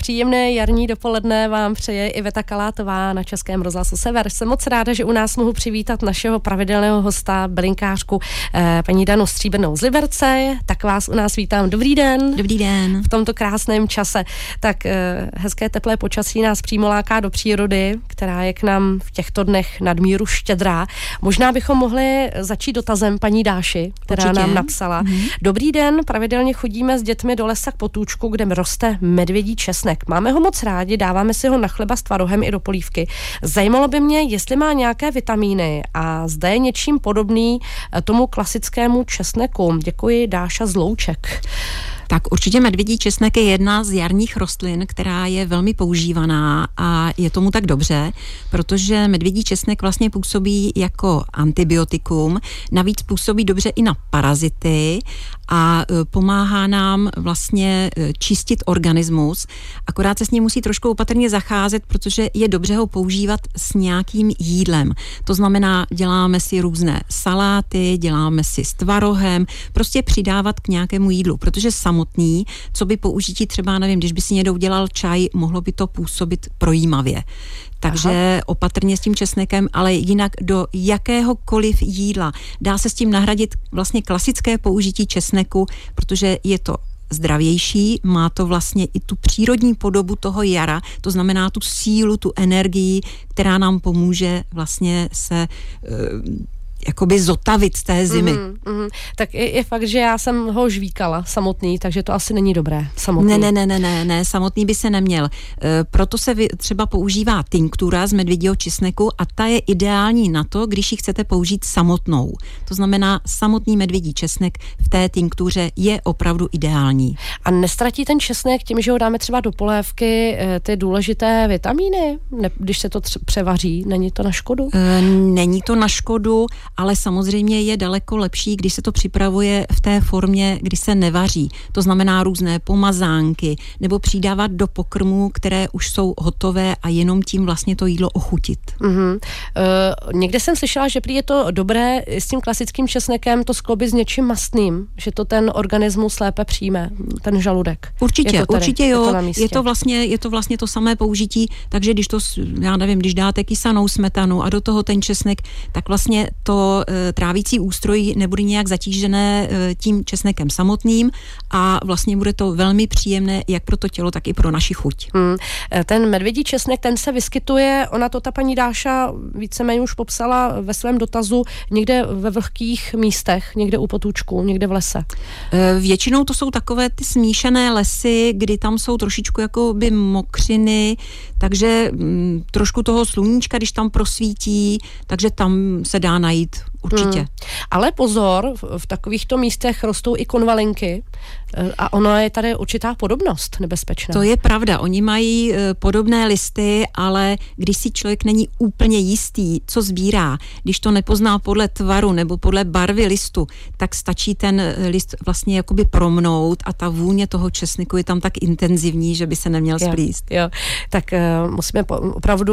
Příjemné jarní dopoledne vám přeje Iveta Kalátová na Českém rozhlasu Sever. Jsem moc ráda, že u nás mohu přivítat našeho pravidelného hosta, bylinkářku paní Danu Stříbrnou z Liberce. Tak vás u nás vítám. Dobrý den. Dobrý den. V tomto krásném čase. Tak hezké teplé počasí nás přímo láká do přírody, která je k nám v těchto dnech nadmíru štědrá. Možná bychom mohli začít dotazem paní Dáši, která Určitě nám napsala. Dobrý den, pravidelně chodíme s dětmi do lesa k potůčku, kde roste medvědí česnek. Máme ho moc rádi, dáváme si ho na chleba s tvarohem i do polívky. Zajímalo by mě, jestli má nějaké vitamíny a zda je něčím podobný tomu klasickému česneku. Děkuji, Dáša z Louček. Tak určitě medvědí česnek je jedna z jarních rostlin, která je velmi používaná a je tomu tak dobře, protože medvědí česnek vlastně působí jako antibiotikum, navíc působí dobře i na parazity a pomáhá nám vlastně čistit organismus, akorát se s ním musí trošku opatrně zacházet, protože je dobře ho používat s nějakým jídlem. To znamená, děláme si různé saláty, děláme si s tvarohem, prostě přidávat k nějakému jídlu, protože samotný, co by použití třeba, nevím, když by si někdo udělal čaj, mohlo by to působit projímavě. Takže opatrně s tím česnekem, ale jinak do jakéhokoliv jídla. Dá se s tím nahradit vlastně klasické použití česneku, protože je to zdravější, má to vlastně i tu přírodní podobu toho jara, to znamená tu sílu, tu energii, která nám pomůže vlastně se jakoby zotavit z té zimy. Tak je fakt, že já jsem ho žvíkala samotný, takže to asi není dobré. Samotný. Ne, samotný by se neměl. Proto se třeba používá tinktura z medvědího česneku a ta je ideální na to, když ji chcete použít samotnou. To znamená, samotný medvědí česnek v té tinktuře je opravdu ideální. A nestratí ten česnek tím, že ho dáme třeba do polévky, ty důležité vitamíny, když se to převaří? Není to na škodu? Není to na škodu, ale samozřejmě je daleko lepší, když se to připravuje v té formě, kdy se nevaří. To znamená různé pomazánky nebo přidávat do pokrmů, které už jsou hotové a jenom tím vlastně to jídlo ochutit. Někde jsem slyšela, že prý je to dobré s tím klasickým česnekem to skloubit s něčím mastným, že to ten organismus lépe přijme, ten žaludek. Určitě jo. Je to vlastně to samé použití, takže když to, já nevím, když dáte kysanou smetanu a do toho ten česnek, tak vlastně to trávící ústrojí nebude nějak zatížené tím česnekem samotným a vlastně bude to velmi příjemné jak pro to tělo, tak i pro naši chuť. Ten medvědí česnek, ten se vyskytuje, ona to ta paní Dáša víceméně už popsala ve svém dotazu, někde ve vlhkých místech, někde u potůčku, někde v lese. Většinou to jsou takové ty smíšené lesy, kdy tam jsou trošičku jakoby mokřiny, takže trošku toho sluníčka, když tam prosvítí, takže tam se dá najít určitě. Ale pozor, v takovýchto místech rostou i konvalinky a ono je tady určitá podobnost nebezpečná. To je pravda, oni mají podobné listy, ale když si člověk není úplně jistý, co sbírá, když to nepozná podle tvaru nebo podle barvy listu, tak stačí ten list vlastně jakoby promnout a ta vůně toho česneku je tam tak intenzivní, že by se neměl splíst. Jo. Tak musíme opravdu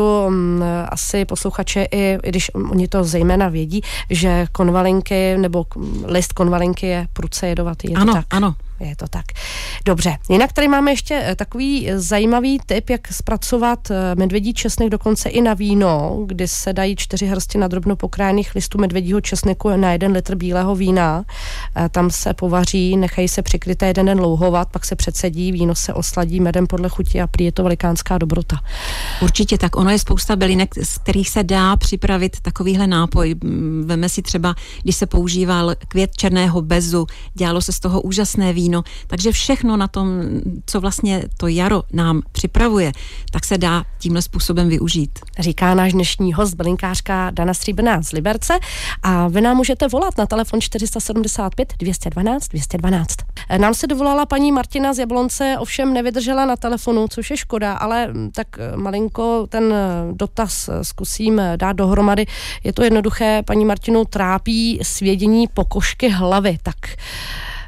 asi posluchače, i když oni to zejména vědí, že konvalinky nebo list konvalinky je prudce jedovatý. Je to tak? Ano. Je to tak. Dobře. Jinak tady máme ještě takový zajímavý tip, jak zpracovat medvědí česnek dokonce i na víno, kdy se dají 4 hrsti nadrobno pokrájených listů medvědího česneku na 1 litr bílého vína. Tam se povaří, nechají se přikryté 1 den louhovat, pak se předsedí, víno se osladí medem podle chuti a prý je to velikánská dobrota. Určitě tak. Ono je spousta bylinek, z kterých se dá připravit takovýhle nápoj. Veme si třeba, když se používal květ černého bezu, dělalo se z toho úžasné víno. Takže všechno na tom, co vlastně to jaro nám připravuje, tak se dá tímhle způsobem využít. Říká náš dnešní host, bylinkářka Dana Stříbrná z Liberce a vy nám můžete volat na telefon 475 212 212. Nám se dovolala paní Martina z Jablonce, ovšem nevydržela na telefonu, což je škoda, ale tak malinko ten dotaz zkusím dát dohromady. Je to jednoduché, paní Martinu trápí svědění pokožky hlavy, tak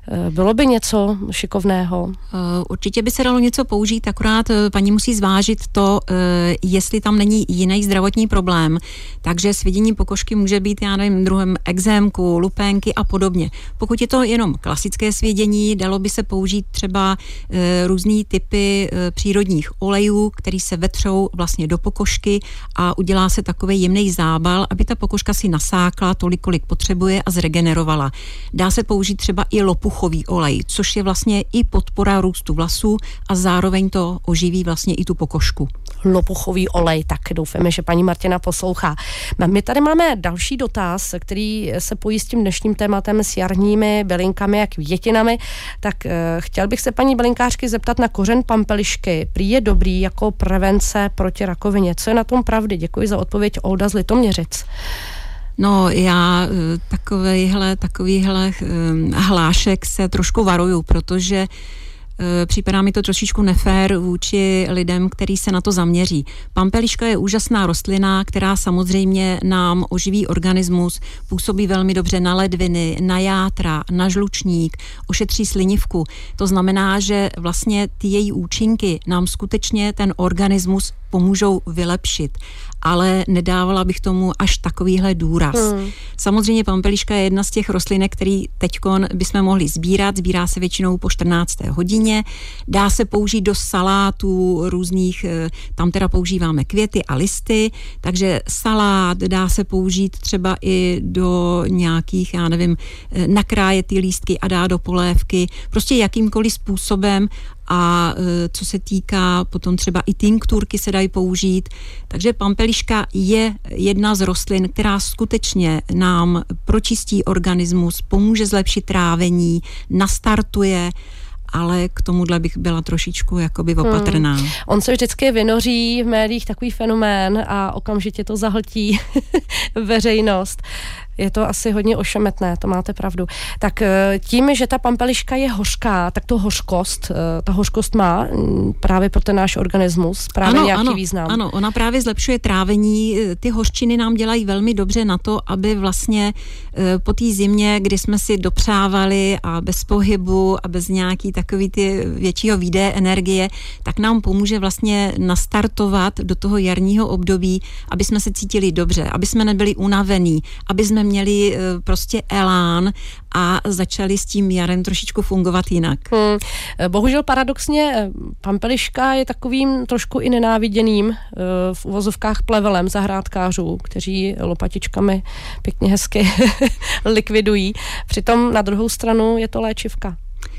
Bylo by něco šikovného? Určitě by se dalo něco použít, akorát paní musí zvážit to, jestli tam není jiný zdravotní problém. Takže svědění pokožky může být, já nevím, druhem ekzémku, lupénky a podobně. Pokud je to jenom klasické svědění, dalo by se použít třeba různý typy přírodních olejů, který se vetřou vlastně do pokožky a udělá se takový jemný zábal, aby ta pokožka si nasákla tolik, kolik potřebuje a zregenerovala. Dá se použít třeba i lopuchový olej, což je vlastně i podpora růstu vlasů a zároveň to oživí vlastně i tu pokožku. Lopuchový olej, tak doufáme, že paní Martina poslouchá. My tady máme další dotaz, který se pojí s tím dnešním tématem s jarními bylinkami a květinami. Tak chtěl bych se paní bylinkářky zeptat na kořen pampelišky. Prý je dobrý jako prevence proti rakovině. Co je na tom pravdy? Děkuji za odpověď, Olda z Litoměřic. No, já takovýhle hlášek se trošku varuju, protože připadá mi to trošičku nefér vůči lidem, kteří se na to zaměří. Pampeliška je úžasná rostlina, která samozřejmě nám oživí organismus, působí velmi dobře na ledviny, na játra, na žlučník, ošetří slinivku. To znamená, že vlastně ty její účinky nám skutečně ten organismus pomůžou vylepšit, ale nedávala bych tomu až takovýhle důraz. Samozřejmě pampeliška je jedna z těch rostlinek, který teďkon bychom mohli sbírat. Sbírá se většinou po 14. hodině. Dá se použít do salátů různých, tam teda používáme květy a listy, takže salát dá se použít třeba i do nějakých, já nevím, nakráje ty lístky a dá do polévky, prostě jakýmkoliv způsobem. A co se týká potom třeba i tinkturky se dají použít. Takže pampeliška je jedna z rostlin, která skutečně nám pročistí organismus, pomůže zlepšit trávení, nastartuje, ale k tomuhle bych byla trošičku jakoby opatrná. On se vždycky vynoří v médiích takový fenomén a okamžitě to zahltí veřejnost. Je to asi hodně ošemetné, to máte pravdu. Tak tím, že ta pampeliška je hořká, tak ta hořkost má právě pro ten náš organismus právě nějaký význam. Ano, ona právě zlepšuje trávení. Ty hořčiny nám dělají velmi dobře na to, aby vlastně po té zimě, kdy jsme si dopřávali a bez pohybu a bez nějaký takový ty většího výdeje energie, tak nám pomůže vlastně nastartovat do toho jarního období, aby jsme se cítili dobře, aby jsme nebyli unavení, aby jsme měli prostě elán a začali s tím jarem trošičku fungovat jinak. Bohužel paradoxně pampeliška je takovým trošku i nenáviděným v uvozovkách plevelem zahrádkářů, kteří lopatičkami pěkně hezky likvidují. Přitom na druhou stranu je to léčivka.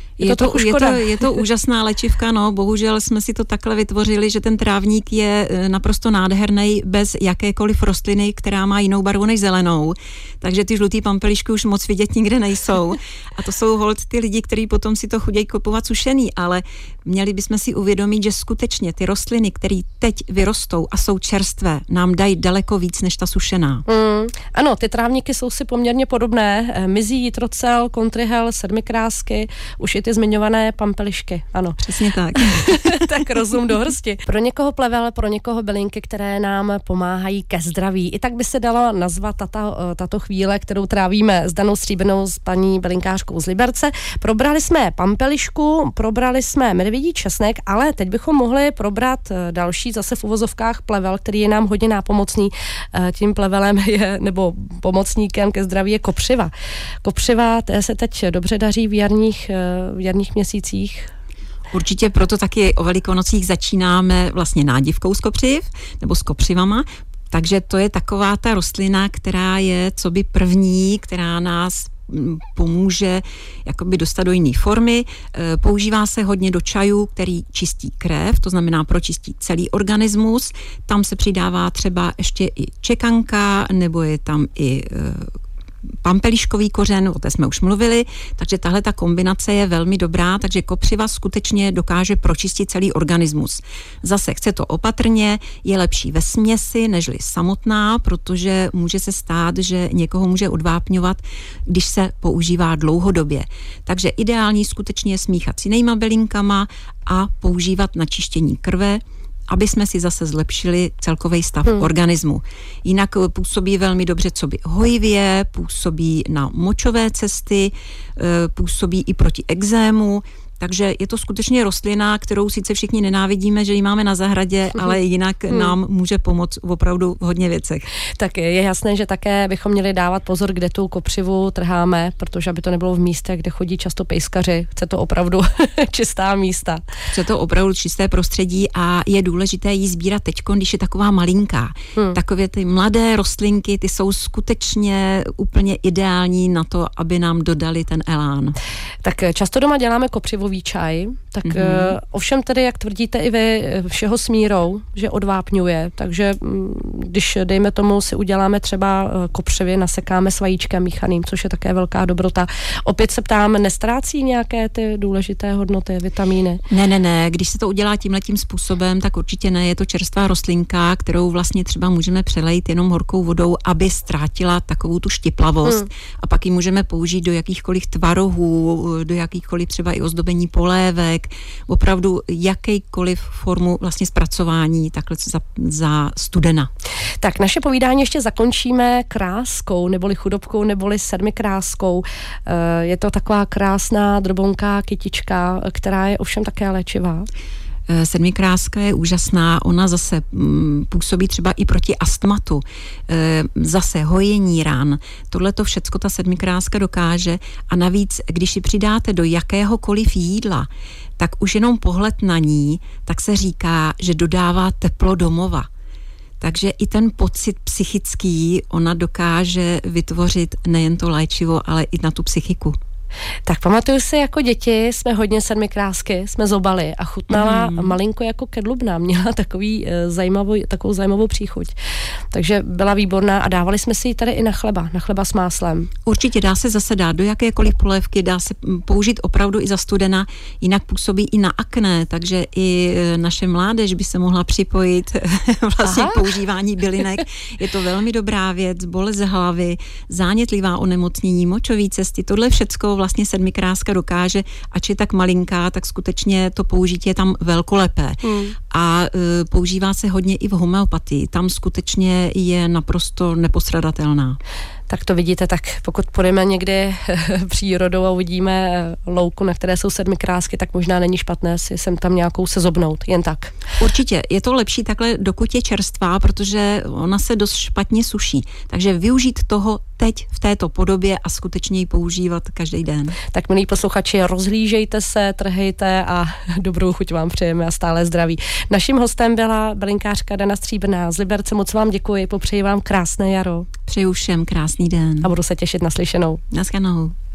Je to úžasná léčivka, no, bohužel jsme si to takhle vytvořili, že ten trávník je naprosto nádherný bez jakékoliv rostliny, která má jinou barvu než zelenou, takže ty žlutý pampelišky už moc vidět nikde nejsou a to jsou holt ty lidi, kteří potom si to chudějí kupovat sušený, ale měli bychom si uvědomit, že skutečně ty rostliny, které teď vyrostou a jsou čerstvé, nám dají daleko víc než ta sušená. Ano, ty trávníky jsou si poměrně podobné, mizí, jitrocel, kontrihel, sedmikrásky, už i ty zmiňované pampelišky, ano. Přesně tak. Tak rozum do hrsti. Pro někoho plevel, pro někoho bylinky, které nám pomáhají ke zdraví. I tak by se dala nazvat tato chvíle, kterou trávíme s Danou Stříbrnou, s paní bylinkářkou z Liberce. Probrali jsme pampelišku, probrali jsme medvědí česnek, ale teď bychom mohli probrat další zase v uvozovkách plevel, který je nám hodně nápomocný. Tím plevelem je, nebo pomocníkem ke zdraví je kopřiva. Kopřiva, té se teď dobře daří v jarních měsících. Určitě proto taky o Velikonocích začínáme vlastně nádivkou z kopřiv, nebo s kopřivama, takže to je taková ta rostlina, která je coby první, která nás pomůže jakoby dostat do jiné formy. Používá se hodně do čajů, který čistí krev, to znamená pročistí celý organismus. Tam se přidává třeba ještě i čekanka, nebo je tam i pampeliškový kořen, o té jsme už mluvili, takže tahle ta kombinace je velmi dobrá, takže kopřiva skutečně dokáže pročistit celý organismus. Zase chce to opatrně, je lepší ve směsi nežli samotná, protože může se stát, že někoho může odvápňovat, když se používá dlouhodobě. Takže ideální skutečně je smíchat s jinýma bylinkama a používat na čištění krve aby jsme si zase zlepšili celkový stav organismu. Jinak působí velmi dobře coby hojivě, působí na močové cesty, působí i proti ekzému. Takže je to skutečně rostlina, kterou sice všichni nenávidíme, že ji máme na zahradě, ale jinak nám může pomoct opravdu v hodně věcech. Tak je jasné, že také bychom měli dávat pozor, kde tu kopřivu trháme, protože aby to nebylo v místě, kde chodí často pejskaři. Chce to opravdu čistá místa. Chce to opravdu čisté prostředí a je důležité ji sbírat teďko, když je taková malinká. Takové ty mladé rostlinky, ty jsou skutečně úplně ideální na to, aby nám dodali ten elán. Tak často doma děláme kopřivový čaj, tak ovšem tedy, jak tvrdíte i vy, všeho s mírou, že odvápňuje, takže když dejme tomu si uděláme třeba kopřivy, nasekáme s vajíčkem míchaným, což je také velká dobrota. Opět se ptám, nestrácí nějaké ty důležité hodnoty, vitamíny? Ne, když se to udělá tímhletím způsobem, tak určitě ne, je to čerstvá rostlinka, kterou vlastně třeba můžeme přelejt jenom horkou vodou, aby ztrátila takovou tu štiplavost a pak ji můžeme použít do jakýchkoliv tvarohů, do jakýchkoliv třeba i ozdobení polévek, opravdu jakýkoliv formu vlastně zpracování takhle za studena. Tak naše povídání ještě zakončíme kráskou, neboli chudobkou, neboli sedmikráskou. Je to taková krásná drobonká kytička, která je ovšem také léčivá. Sedmikráska je úžasná, ona zase působí třeba i proti astmatu, zase hojení ran. Tohle to všecko ta sedmikráska dokáže a navíc, když si přidáte do jakéhokoliv jídla, tak už jenom pohled na ní, tak se říká, že dodává teplo domova. Takže i ten pocit psychický ona dokáže vytvořit nejen to léčivo, ale i na tu psychiku. Tak pamatuju si, jako děti jsme hodně sedmikrásky, jsme zobali a chutnala malinko jako kedlubna, měla takovou zajímavou příchuť. Takže byla výborná a dávali jsme si ji tady i na chleba s máslem. Určitě dá se zase dát do jakékoliv polévky, dá se použít opravdu i za studena, jinak působí i na akné, takže i naše mládež by se mohla připojit vlastně k používání bylinek. Je to velmi dobrá věc, bolest hlavy, zánětlivá onemocnění, močové cesty, tohle všecko vlastně sedmikráska dokáže, ač je tak malinká, tak skutečně to použití je tam velkolepé. A používá se hodně i v homeopatii. Tam skutečně je naprosto nepostradatelná. Tak to vidíte, tak pokud půjdeme někdy přírodou a uvidíme louku, na které jsou sedmikrásky, tak možná není špatné si sem tam nějakou sezobnout, jen tak. Určitě, je to lepší takhle, dokud je čerstvá, protože ona se dost špatně suší. Takže využít toho teď v této podobě a skutečně ji používat každý den. Tak milí posluchači, rozhlížejte se, trhejte a dobrou chuť vám přejeme a stále zdraví. Naším hostem byla bylinkářka Dana Stříbrná z Liberce. Moc vám děkuji, popřeji vám krásné jaro. Přeju všem krásný den. A budu se těšit na slyšenou. Naschledanou.